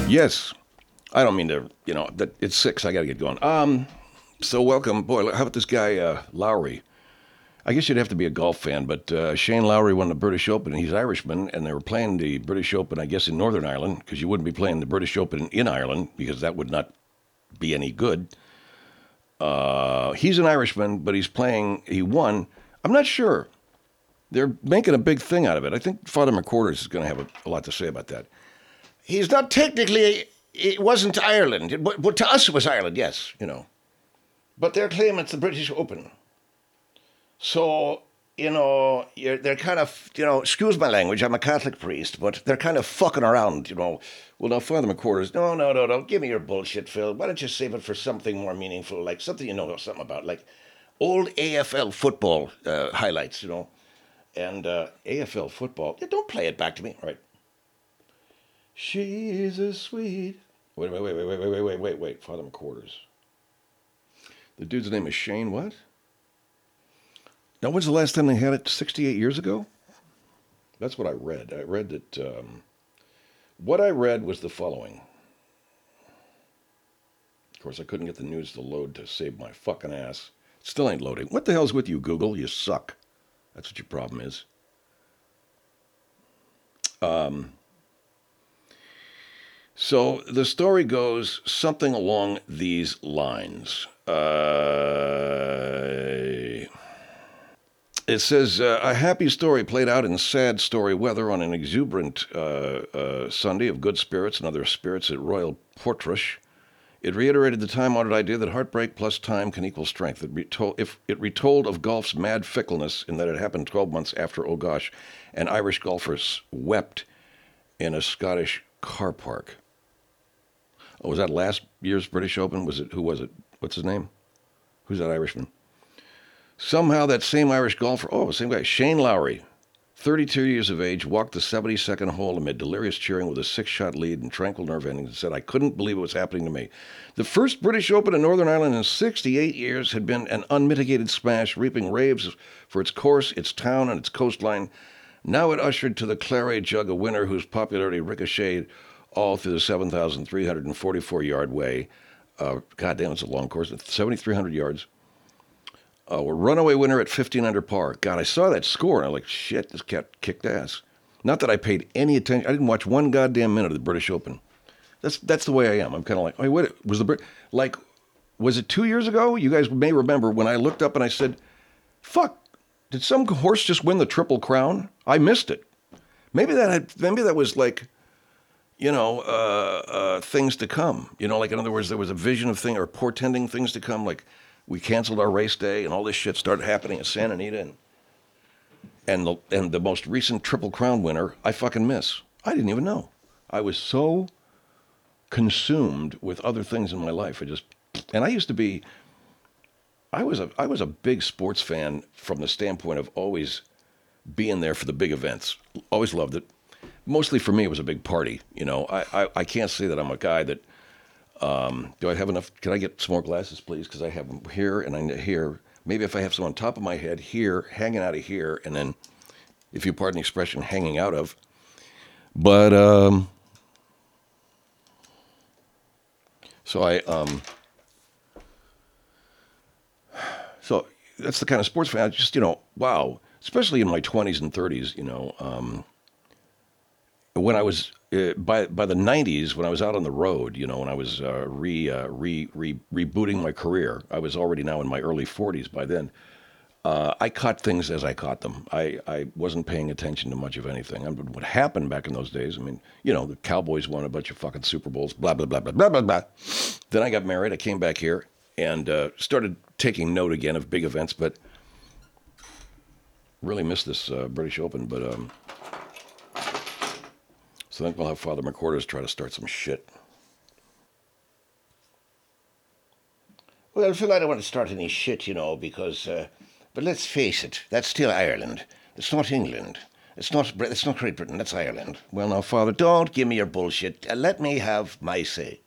Yes. I don't mean to, that it's 6. I got to get going. So welcome. Boy, how about this guy, Lowry? I guess you'd have to be a golf fan, but Shane Lowry won the British Open, and he's Irishman, and they were playing the British Open, I guess, in Northern Ireland, because you wouldn't be playing the British Open in Ireland, because that would not be any good. He's an Irishman, but he won. I'm not sure. They're making a big thing out of it. I think Father McQuarters is going to have a lot to say about that. He's not technically, it wasn't Ireland, but to us it was Ireland, yes, But they're claiming it's the British Open. So, they're kind of, excuse my language, I'm a Catholic priest, but they're kind of fucking around, Well, now, Father McQuarters, no, give me your bullshit, Phil. Why don't you save it for something more meaningful, like something you know something about, like old AFL football highlights, And AFL football, yeah, don't play it back to me, all right? She's a sweet... Wait, Father McQuarters. The dude's name is Shane what? Now, when's the last time they had it? 68 years ago? That's what I read. I read that... what I read was the following. Of course, I couldn't get the news to load to save my fucking ass. It still ain't loading. What the hell's with you, Google? You suck. That's what your problem is. So the story goes something along these lines. It says, a happy story played out in sad story weather on an exuberant Sunday of good spirits and other spirits at Royal Portrush. It reiterated the time-honored idea that heartbreak plus time can equal strength. It retold of golf's mad fickleness in that it happened 12 months after, oh gosh, an Irish golfer wept in a Scottish car park. Oh, was that last year's British Open? Who was it? What's his name? Who's that Irishman? Somehow that same Irish golfer, same guy, Shane Lowry, 32 years of age, walked the 72nd hole amid delirious cheering with a 6-shot lead and tranquil nerve endings and said, I couldn't believe it was happening to me. The first British Open in Northern Ireland in 68 years had been an unmitigated smash, reaping raves for its course, its town, and its coastline. Now it ushered to the claret jug a winner whose popularity ricocheted all through the 7,344-yard way. God damn, it's a long course. 7,300 yards. A runaway winner at 15 under par. God, I saw that score, and I'm like, shit, this cat kicked ass. Not that I paid any attention. I didn't watch one goddamn minute of the British Open. That's the way I am. I'm kind of like, wait, what was it 2 years ago? You guys may remember when I looked up and I said, fuck, did some horse just win the Triple Crown? I missed it. Maybe that was like, things to come. Like, in other words, there was a vision of thing or portending things to come, like we canceled our race day and all this shit started happening at Santa Anita and the most recent Triple Crown winner, I fucking miss. I didn't even know. I was so consumed with other things in my life. I was a big sports fan from the standpoint of always being there for the big events. Always loved it. Mostly for me, it was a big party. I can't say that I'm a guy that, do I have enough? Can I get some more glasses, please? Because I have them here and here. Maybe if I have some on top of my head here, hanging out of here, and then, if you pardon the expression, hanging out of. But, so that's the kind of sports fan. I just, wow. Especially in my 20s and 30s, when I was by the 90s, when I was out on the road, when I was rebooting my career, I was already now in my early 40s by then. I caught things as I caught them. I wasn't paying attention to much of anything. What happened back in those days? I mean, the Cowboys won a bunch of fucking Super Bowls, blah blah blah blah blah blah blah. Then I got married. I came back here and started taking note again of big events, but really missed this British Open. But so I think we'll have Father McQuarters try to start some shit. Well, Phil, I don't want to start any shit, because... but let's face it, that's still Ireland. It's not England. It's not Great Britain, that's Ireland. Well, now, Father... Don't give me your bullshit. Let me have my say.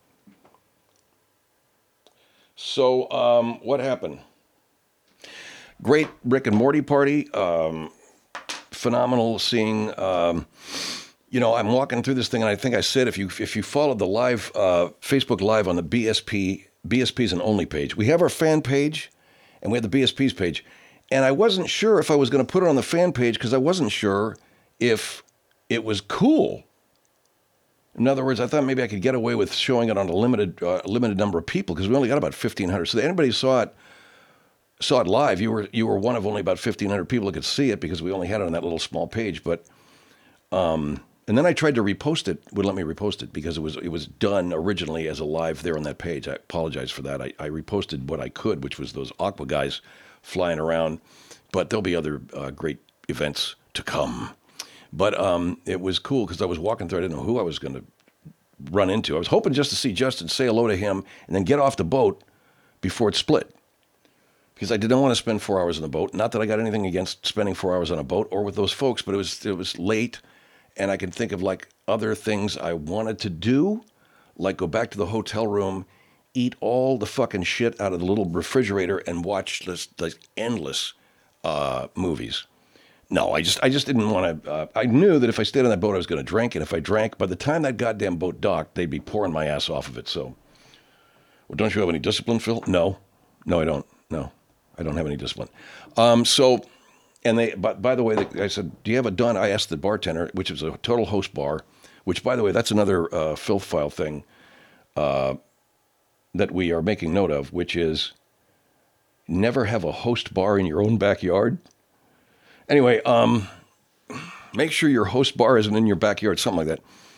So, what happened? Great Rick and Morty party. Phenomenal seeing... I'm walking through this thing, and I think I said if you followed the live Facebook Live on the BSP's and Only page, we have our fan page, and we have the BSP's page, and I wasn't sure if I was going to put it on the fan page because I wasn't sure if it was cool. In other words, I thought maybe I could get away with showing it on a limited number of people because we only got about 1,500. So anybody saw it live, you were one of only about 1,500 people that could see it because we only had it on that little small page. But and then I tried to repost it. Would let me repost it because it was done originally as a live there on that page. I apologize for that. I reposted what I could, which was those Aqua guys flying around. But there'll be other great events to come. But it was cool because I was walking through. I didn't know who I was going to run into. I was hoping just to see Justin, say hello to him, and then get off the boat before it split. Because I didn't want to spend 4 hours on the boat. Not that I got anything against spending 4 hours on a boat or with those folks, but it was late, and I can think of like other things I wanted to do, like go back to the hotel room, eat all the fucking shit out of the little refrigerator, and watch this endless movies. No, I just didn't want to. I knew that if I stayed on that boat, I was going to drink, and if I drank, by the time that goddamn boat docked, they'd be pouring my ass off of it. So, well, don't you have any discipline, Phil? No, I don't. No, I don't have any discipline. And they. By the way, I said, "Do you have a Dun?" I asked the bartender, which was a Total Host bar. Which, by the way, that's another filth file thing that we are making note of, which is never have a host bar in your own backyard. Anyway, make sure your host bar isn't in your backyard, something like that.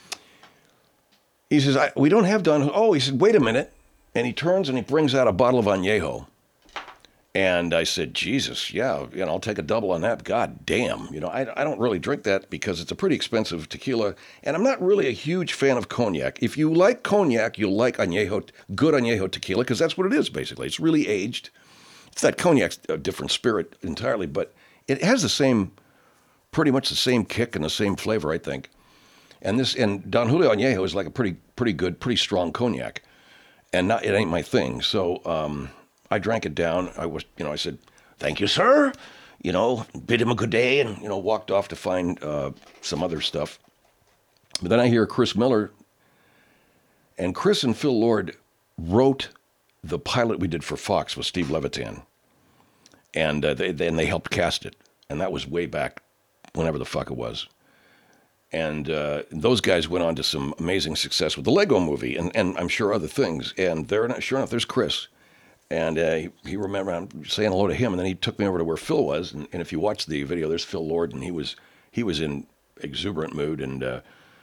He says, we don't have Don. Oh, he said, wait a minute. And he turns and he brings out a bottle of Añejo. And I said, Jesus, yeah, I'll take a double on that. God damn. I don't really drink that because it's a pretty expensive tequila. And I'm not really a huge fan of cognac. If you like cognac, you'll like Añejo, good Añejo tequila, because that's what it is, basically. It's really aged. It's that cognac's a different spirit entirely, but it has pretty much the same kick and the same flavor, I think. And Don Julio Añejo is like a pretty good, pretty strong cognac, and it ain't my thing. So I drank it down. I said, "Thank you, sir." Bid him a good day, and walked off to find some other stuff. But then I hear Chris Miller, and Chris and Phil Lord wrote the pilot we did for Fox with Steve Levitan. And they helped cast it. And that was way back, whenever the fuck it was. And those guys went on to some amazing success with the Lego Movie and I'm sure other things. And sure enough, there's Chris. And he remembered, I'm saying hello to him. And then he took me over to where Phil was. And if you watch the video, there's Phil Lord. And he was in exuberant mood. And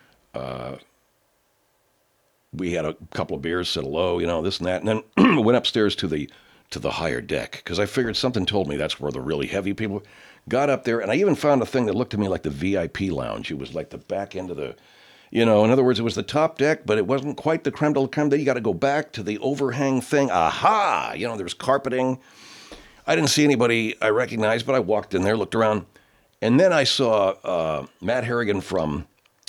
we had a couple of beers, said hello, this and that. And then went upstairs to the higher deck, because I figured something told me that's where the really heavy people got up there. And I even found a thing that looked to me like the VIP lounge. It was like the back end of the, in other words, it was the top deck, but it wasn't quite the creme de la creme. Then you got to go back to the overhang thing. Aha! There's carpeting. I didn't see anybody I recognized, but I walked in there, looked around, and then I saw Matt Harrigan from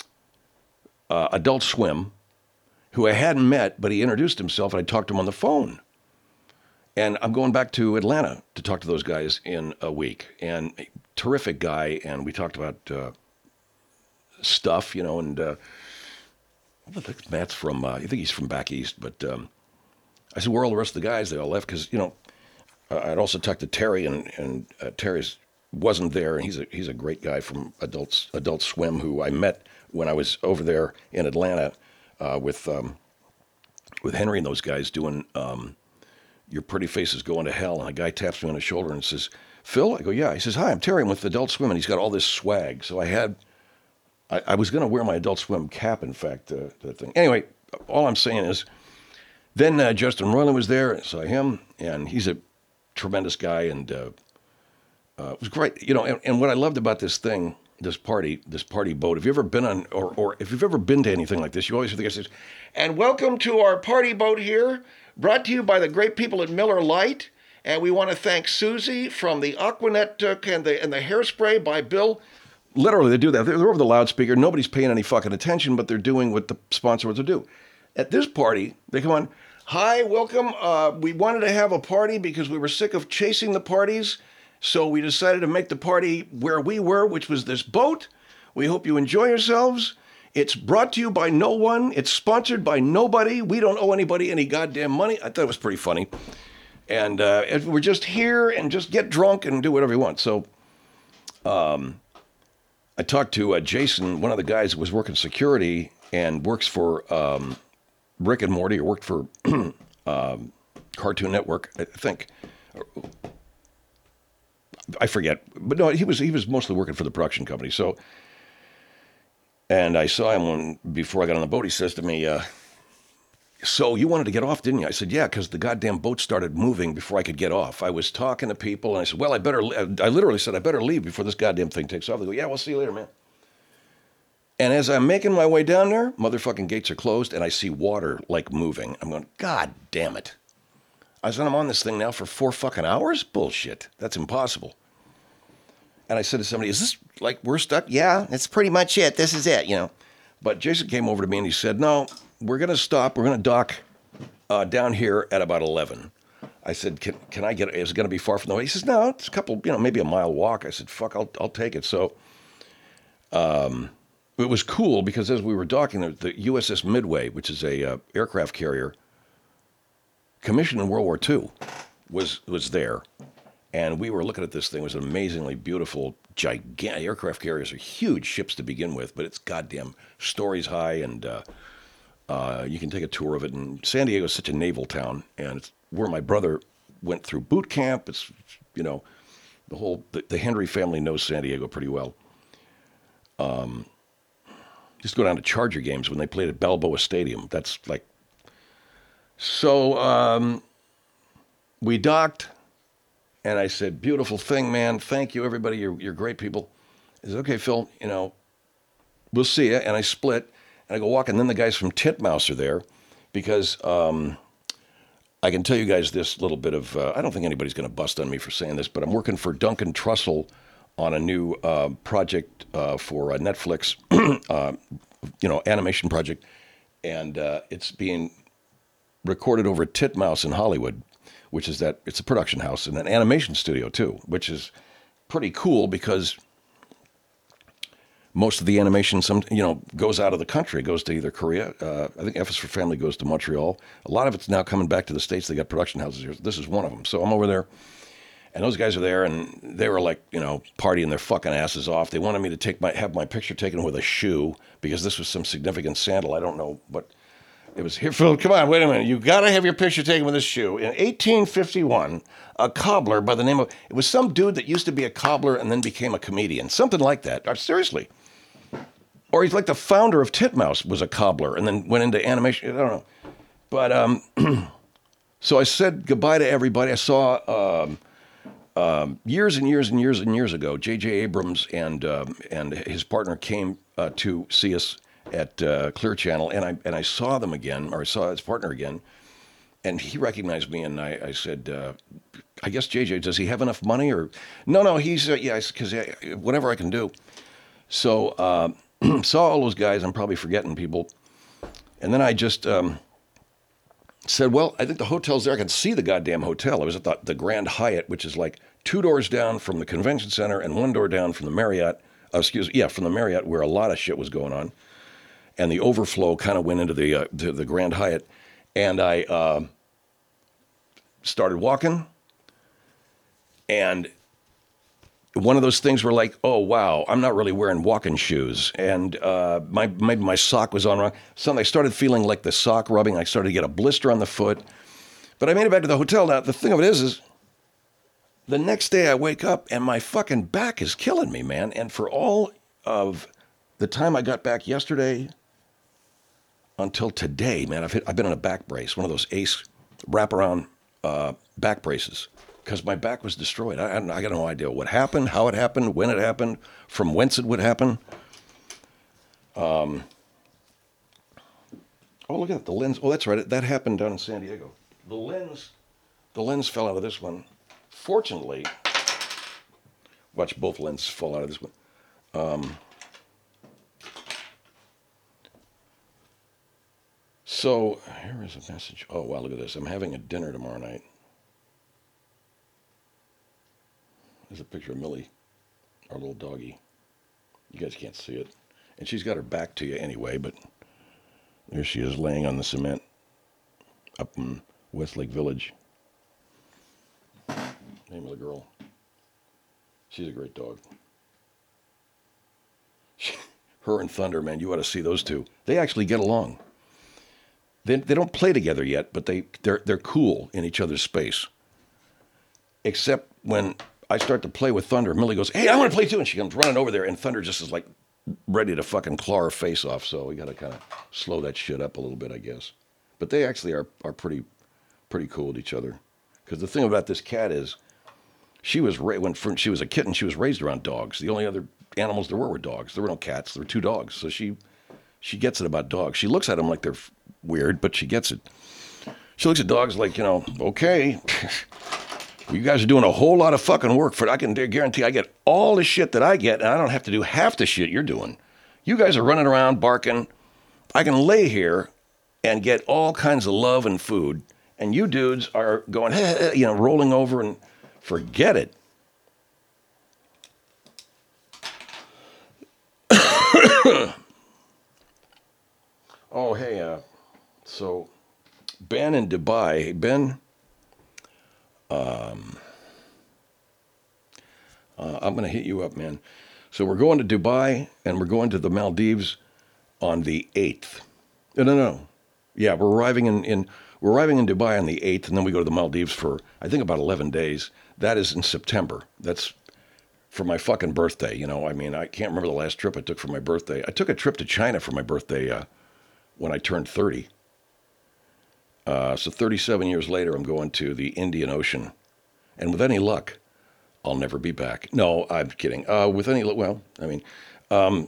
Adult Swim, who I hadn't met, but he introduced himself, and I talked to him on the phone. And I'm going back to Atlanta to talk to those guys in a week. And a terrific guy, and we talked about stuff, and I think Matt's from, I think he's from back east, but I said, where are all the rest of the guys? They all left, because, I'd also talked to Terry, and Terry's wasn't there, and he's a great guy from Adult Swim, who I met when I was over there in Atlanta with Henry and those guys doing Your Pretty Face is Going to Hell. And a guy taps me on the shoulder and says, Phil? I go, yeah. He says, hi, I'm Terry. I'm with Adult Swim. And he's got all this swag. So I was going to wear my Adult Swim cap, in fact, that thing. Anyway, all I'm saying is, then Justin Roiland was there. I saw him, and he's a tremendous guy. And it was great. And what I loved about this thing, this party boat, if you've ever been on, or if you've ever been to anything like this, you always hear the guy says, and welcome to our party boat here, brought to you by the great people at Miller Lite. And we want to thank Susie from the Aquanet and the hairspray by Bill. Literally, they do that. They're over the loudspeaker. Nobody's paying any fucking attention, but they're doing what the sponsor wants to do. At this party, they come on, hi, welcome. We wanted to have a party because we were sick of chasing the parties. So we decided to make the party where we were, which was this boat. We hope you enjoy yourselves. It's brought to you by no one. It's sponsored by nobody. We don't owe anybody any goddamn money. I thought it was pretty funny. And we're just here and just get drunk and do whatever you want. So I talked to Jason, one of the guys who was working security and works for Rick and Morty, or worked for Cartoon Network, I think. I forget. But no, he was mostly working for the production company. So, and I saw him before I got on the boat. He says to me, so you wanted to get off, didn't you? I said, yeah, because the goddamn boat started moving before I could get off. I was talking to people, and I said, well, I literally said, I better leave before this goddamn thing takes off. They go, yeah, we'll see you later, man. And as I'm making my way down there, motherfucking gates are closed, and I see water, like, moving. I'm going, God damn it. I said, I'm on this thing now for 4 fucking hours? Bullshit. That's impossible. And I said to somebody, is this, like, we're stuck? Yeah, that's pretty much it. This is it, you know. But Jason came over to me, and he said, no, we're going to stop. We're going to dock down here at about 11. I said, can I get, is it going to be far from the way? He says, no, it's a couple, maybe a mile walk. I said, fuck, I'll take it. So it was cool because as we were docking, the USS Midway, which is a aircraft carrier commissioned in World War II, was there. And we were looking at this thing. It was an amazingly beautiful, gigantic, aircraft carriers are huge ships to begin with, but it's goddamn stories high, and you can take a tour of it. And San Diego is such a naval town, and it's where my brother went through boot camp. It's, the Henry family knows San Diego pretty well. Just go down to Charger games when they played at Balboa Stadium. That's like, so we docked. And I said, beautiful thing, man. Thank you, everybody. You're great people. He said, okay, Phil, we'll see you. And I split, and I go walk, and then the guys from Titmouse are there because I can tell you guys this little bit of, I don't think anybody's going to bust on me for saying this, but I'm working for Duncan Trussell on a new project for Netflix, animation project. And it's being recorded over at Titmouse in Hollywood, which is that it's a production house and an animation studio too, which is pretty cool because most of the animation, goes out of the country, goes to either Korea. I think F is for Family goes to Montreal. A lot of it's now coming back to the States. They got production houses here. This is one of them. So I'm over there, and those guys are there, and they were like, partying their fucking asses off. They wanted me to have my picture taken with a shoe because this was some significant sandal. I don't know, but it was here, Phil. Come on, wait a minute. You got to have your picture taken with this shoe. In 1851, a cobbler by the name of, it was some dude that used to be a cobbler and then became a comedian, something like that. Seriously. Or he's like the founder of Titmouse was a cobbler and then went into animation. I don't know. But so I said goodbye to everybody. I saw years and years and years and years ago, J.J. Abrams and his partner came to see us at Clear Channel, and I saw them again, or I saw his partner again, and he recognized me, and I said, I guess JJ, does he have enough money? Or no, he's because whatever I can do. So saw all those guys. I'm probably forgetting people, and then I just said, well, I think the hotel's there. I can see the goddamn hotel. I was at the Grand Hyatt, which is like 2 doors down from the convention center and 1 door down from the Marriott. From the Marriott, where a lot of shit was going on. And the overflow kind of went into the Grand Hyatt. And I started walking. And one of those things were like, oh, wow, I'm not really wearing walking shoes. And maybe my sock was on wrong. Suddenly I started feeling like the sock rubbing. I started to get a blister on the foot. But I made it back to the hotel. Now, the thing of it is the next day I wake up and my fucking back is killing me, man. And for all of the time I got back yesterday until today, man, I've been on a back brace, one of those Ace wraparound back braces, because my back was destroyed. I got no idea what happened, how it happened, when it happened, from whence it would happen. Oh, look at that, the lens. Oh, that's right. That happened down in San Diego. The lens fell out of this one. Fortunately, watch both lenses fall out of this one. So here is a message. Oh, wow, look at this. I'm having a dinner tomorrow night. There's a picture of Millie, our little doggy. You guys can't see it. And she's got her back to you anyway, but there she is laying on the cement up in Westlake Village. Name of the girl. She's a great dog. Her and Thunder, man, you ought to see those two. They actually get along. They don't play together yet, but they're cool in each other's space. Except when I start to play with Thunder, Millie goes, "Hey, I want to play too," and she comes running over there, and Thunder just is like ready to fucking claw her face off. So we got to kind of slow that shit up a little bit, I guess. But they actually are pretty cool with each other. Because the thing about this cat is, when she was a kitten, she was raised around dogs. The only other animals there were dogs. There were no cats. There were two dogs. So she gets it about dogs. She looks at them like they're weird, but she gets it. She looks at dogs like, okay, you guys are doing a whole lot of fucking work for it. I can guarantee I get all the shit that I get, and I don't have to do half the shit you're doing. You guys are running around barking. I can lay here and get all kinds of love and food, and you dudes are going, rolling over and forget it. Oh, hey, so Ben in Dubai. Hey, Ben, I'm going to hit you up, man. So we're going to Dubai and we're going to the Maldives on the 8th. No. Yeah, we're arriving in Dubai on the 8th, and then we go to the Maldives for, I think, about 11 days. That is in September. That's for my fucking birthday. I can't remember the last trip I took for my birthday. I took a trip to China for my birthday when I turned 30. So 37 years later, I'm going to the Indian Ocean. And with any luck, I'll never be back. No, I'm kidding. With any luck, what am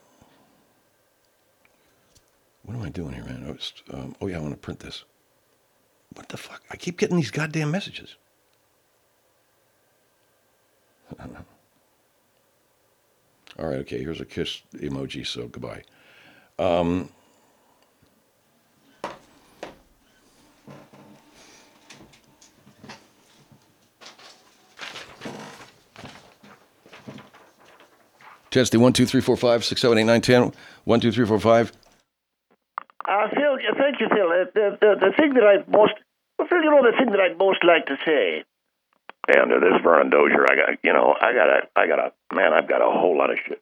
I doing here, man? I want to print this. What the fuck? I keep getting these goddamn messages. All right, okay, here's a kiss emoji, so goodbye. Testy 1 2 3 4 5 6 7 8 9 10 1 2 3 4 5. Phil, thank you, Phil. The thing that I'd most like to say. And this is Vernon Dozier. I've got a whole lot of shit.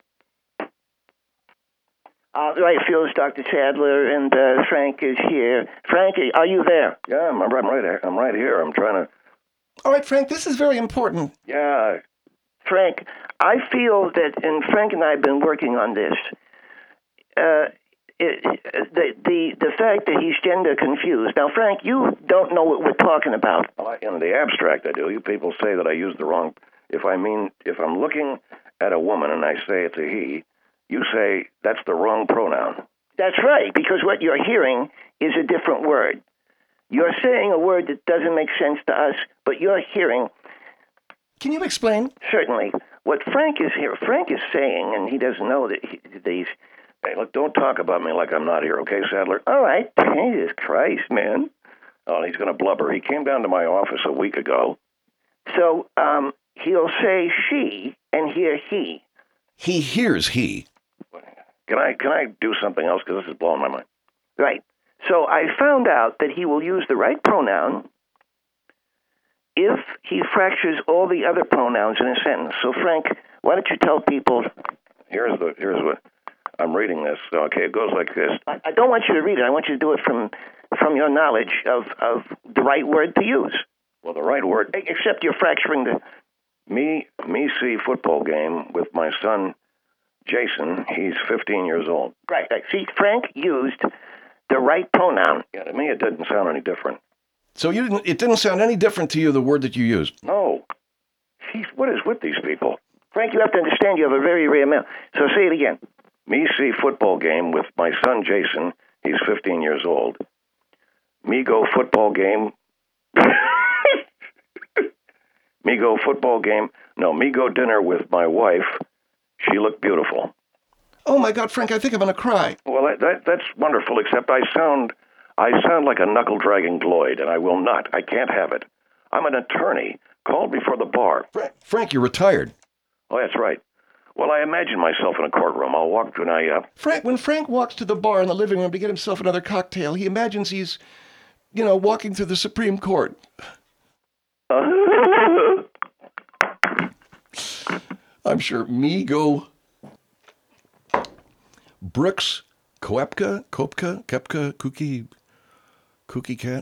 Right, Phil, it's Dr. Sadler, and Frank is here. Frank, are you there? Yeah, I'm right here. I'm trying to. All right, Frank, this is very important. Yeah. Frank, I feel that, and Frank and I have been working on this. The fact that he's gender confused. Now, Frank, you don't know what we're talking about. Well, in the abstract, I do. You people say that I use the wrong. If I'm looking at a woman and I say it's a he, you say that's the wrong pronoun. That's right, because what you're hearing is a different word. You're saying a word that doesn't make sense to us, but you're hearing. Can you explain? Certainly. What Frank is saying, and he doesn't know that these. Hey, look, don't talk about me like I'm not here, okay, Sadler? All right. Jesus Christ, man. Oh, he's going to blubber. He came down to my office a week ago. So, he'll say she and hear he. He hears he. Can I do something else? Because this is blowing my mind. Right. So I found out that he will use the right pronoun if he fractures all the other pronouns in a sentence. So, Frank, why don't you tell people? Here's what I'm reading this. Okay, it goes like this. I don't want you to read it. I want you to do it from your knowledge of the right word to use. Well, the right word. Except you're fracturing the. Me see football game with my son, Jason. He's 15 years old. Right. See, Frank used the right pronoun. Yeah, to me it didn't sound any different. So it didn't sound any different to you, the word that you used? No. Jeez, what is with these people? Frank, you have to understand you have a very rare male. So say it again. Me see football game with my son, Jason. He's 15 years old. Me go football game. Me go football game. No, me go dinner with my wife. She looked beautiful. Oh, my God, Frank, I think I'm going to cry. Well, that's wonderful, except I sound like a knuckle-dragging Gloyd, and I can't have it. I'm an attorney, called before the bar. Frank, you're retired. Oh, that's right. Well, I imagine myself in a courtroom. I'll walk when When Frank walks to the bar in the living room to get himself another cocktail, he imagines he's, walking through the Supreme Court. I'm sure Migo, Brooks, Kopka, Kepka, Cookie Cat.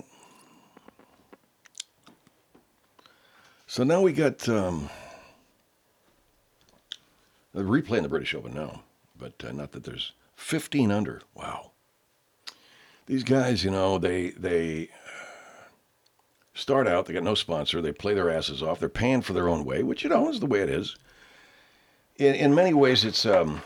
So now we got replaying the British Open now, but not that there's 15 under. Wow. These guys, they start out, they got no sponsor, they play their asses off, they're paying for their own way, which, is the way it is. In many ways, it's,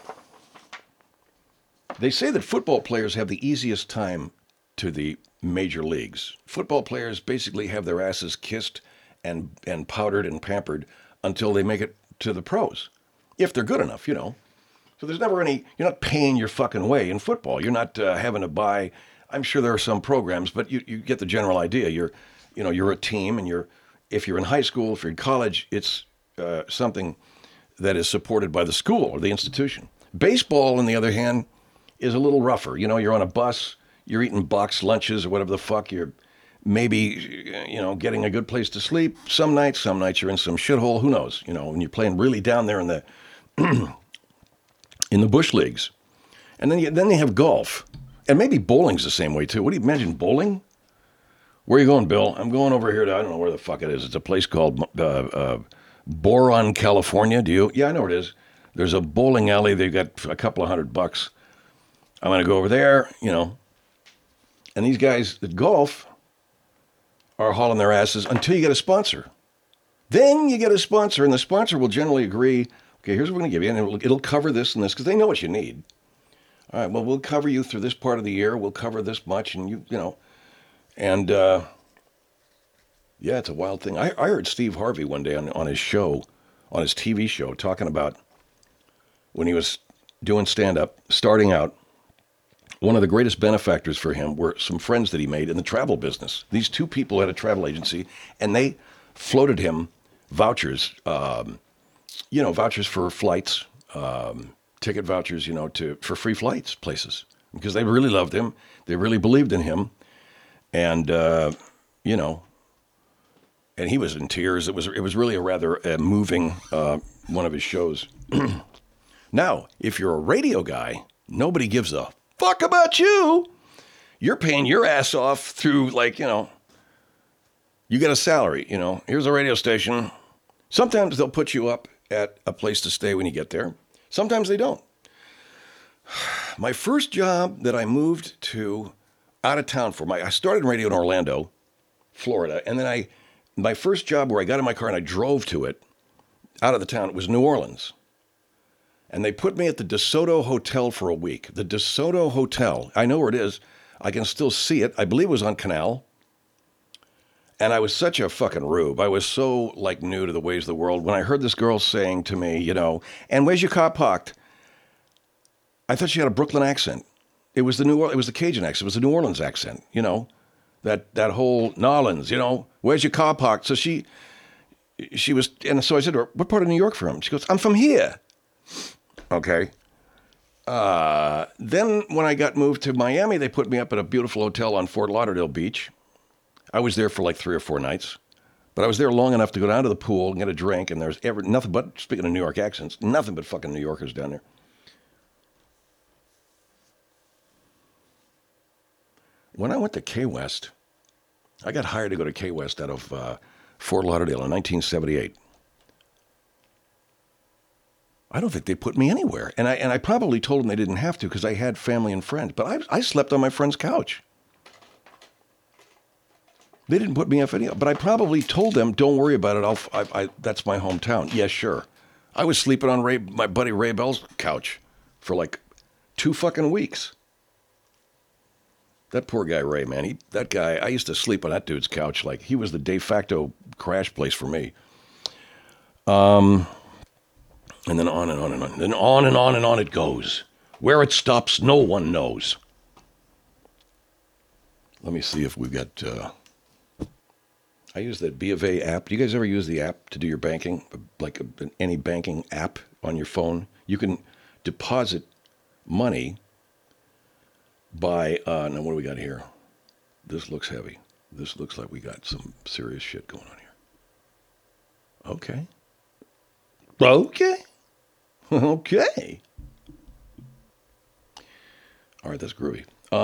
they say that football players have the easiest time to the major leagues. Football players basically have their asses kissed and powdered and pampered until they make it to the pros, if they're good enough, So there's never you're not paying your fucking way in football. You're not having to buy, I'm sure there are some programs, but you get the general idea. You're a team, and if you're in high school, if you're in college, it's something that is supported by the school or the institution. Baseball, on the other hand, is a little rougher. You're on a bus, you're eating boxed lunches or whatever the fuck. You're maybe, getting a good place to sleep. Some nights you're in some shithole. Who knows? When you're playing really down there in the in the bush leagues, and then they have golf, and maybe bowling's the same way too. What do you imagine bowling? Where are you going, Bill? I'm going over here to, I don't know where the fuck it is. It's a place called Boron, California. Do you? Yeah, I know where it is. There's a bowling alley. They've got a couple of $100. I'm going to go over there, And these guys at golf are hauling their asses until you get a sponsor. Then you get a sponsor, and the sponsor will generally agree, okay, here's what we're going to give you, and it'll cover this and this, because they know what you need. All right, well, we'll cover you through this part of the year. We'll cover this much, and And, it's a wild thing. I heard Steve Harvey one day on his show, on his TV show, talking about when he was doing stand-up, starting out, one of the greatest benefactors for him were some friends that he made in the travel business. These two people had a travel agency, and they floated him vouchers, vouchers for flights, ticket vouchers, for free flights places, because they really loved him. They really believed in him. And, and he was in tears. It was really a rather moving one of his shows. Now, if you're a radio guy, nobody gives a fuck about you. You're paying your ass off through, you get a salary, Here's a radio station. Sometimes they'll put you up at a place to stay when you get there. Sometimes they don't. My first job that I moved to out of town for, I started in radio in Orlando, Florida, and then my first job where I got in my car and I drove to it, out of the town, it was New Orleans. And they put me at the DeSoto Hotel for a week. The DeSoto Hotel, I know where it is. I can still see it. I believe it was on Canal. And I was such a fucking rube. I was so, new to the ways of the world. When I heard this girl saying to me, and where's your car parked? I thought she had a Brooklyn accent. It was the Cajun accent. It was the New Orleans accent, that whole Nolans, where's your car parked? So she was, and so I said to her, what part of New York from? She goes, I'm from here. Okay. Then when I got moved to Miami, they put me up at a beautiful hotel on Fort Lauderdale Beach. I was there for 3 or 4 nights, but I was there long enough to go down to the pool and get a drink, and there's nothing but, speaking of New York accents, nothing but fucking New Yorkers down there. When I went to Key West, I got hired to go to Key West out of Fort Lauderdale in 1978. I don't think they put me anywhere. And I probably told them they didn't have to because I had family and friends. But I slept on my friend's couch. They didn't put me up anywhere. But I probably told them, don't worry about it. That's my hometown. Yeah, sure. I was sleeping on my buddy Ray Bell's couch for 2 fucking weeks. That poor guy, Ray, man. That guy, I used to sleep on that dude's couch. He was the de facto crash place for me. And then on and on and on. Then on and on and on it goes. Where it stops, no one knows. Let me see if we've got... I use that B of A app. Do you guys ever use the app to do your banking? Any banking app on your phone? You can deposit money by, now what do we got here? This looks heavy. This looks like we got some serious shit going on here. Okay. Okay. Okay. All right, that's groovy.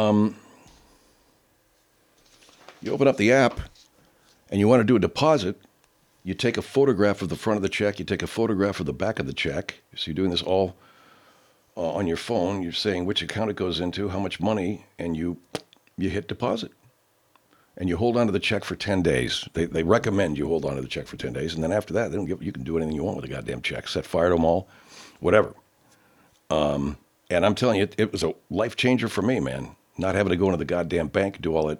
You open up the app and you want to do a deposit. You take a photograph of the front of the check. You take a photograph of the back of the check. So you're doing this all on your phone. You're saying which account it goes into, how much money, and you hit deposit. And you hold on to the check for 10 days. They recommend you hold on to the check for 10 days. And then after that, you can do anything you want with the goddamn check. Set fire to them all, whatever. And I'm telling you, it was a life changer for me, man. Not having to go into the goddamn bank, do all that,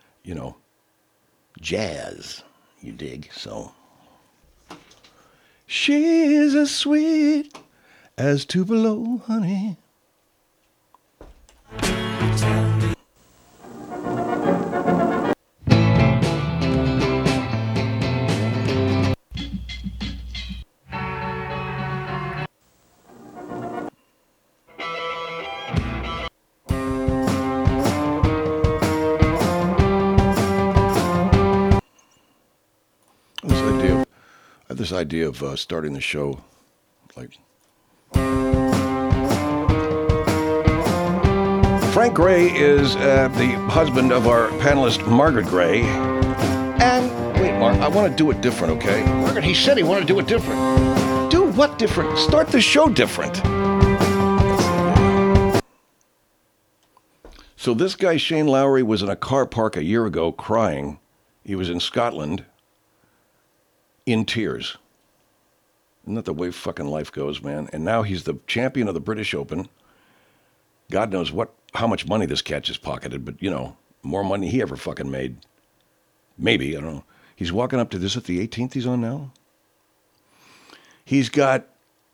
jazz. You dig? So. She's as sweet as Tupelo honey. This idea of starting the show, like Frank Gray is the husband of our panelist Margaret Gray. And wait, Mark, I want to do it different, okay? Margaret, he said he wanted to do it different. Do what different? Start the show different. So this guy Shane Lowry was in a car park a year ago crying. He was in Scotland. In tears. Isn't that the way fucking life goes, man? And now he's the champion of the British Open. God knows how much money this cat just pocketed, but, more money he ever fucking made. Maybe, I don't know. He's walking up to this at the 18th he's on now. He's got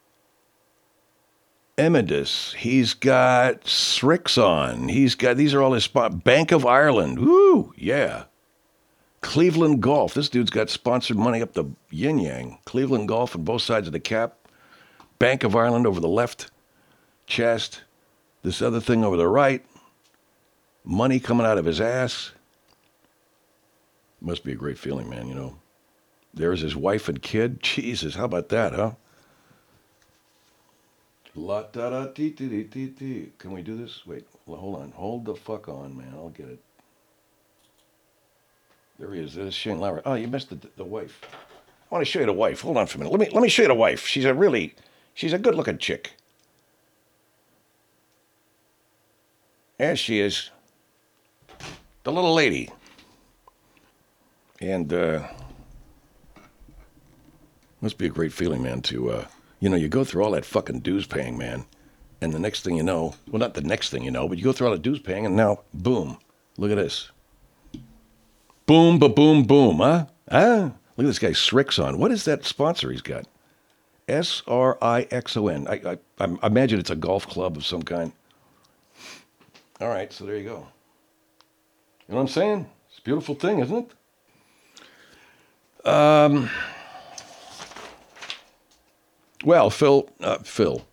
Emidus. He's got Srixon. These are all his spot. Bank of Ireland. Woo, yeah. Cleveland Golf. This dude's got sponsored money up the yin-yang. Cleveland Golf on both sides of the cap. Bank of Ireland over the left chest. This other thing over the right. Money coming out of his ass. Must be a great feeling, man, There's his wife and kid. Jesus, how about that, huh? La-da-da-dee-dee-dee-dee. Can we do this? Wait, hold on. Hold the fuck on, man. I'll get it. There he is. There's Shane Lowry. Oh, you missed the wife. I want to show you the wife. Hold on for a minute. Let me show you the wife. She's a good-looking chick. There she is. The little lady. And, must be a great feeling, man, to, you go through all that fucking dues paying, man. And the next thing you know, well, not the next thing you know, but you go through all the dues paying, and now, boom, look at this. Boom, ba-boom, boom, huh? Look at this guy, Srixon. What is that sponsor he's got? Srixon. I imagine it's a golf club of some kind. All right, so there you go. You know what I'm saying? It's a beautiful thing, isn't it? Well, Phil,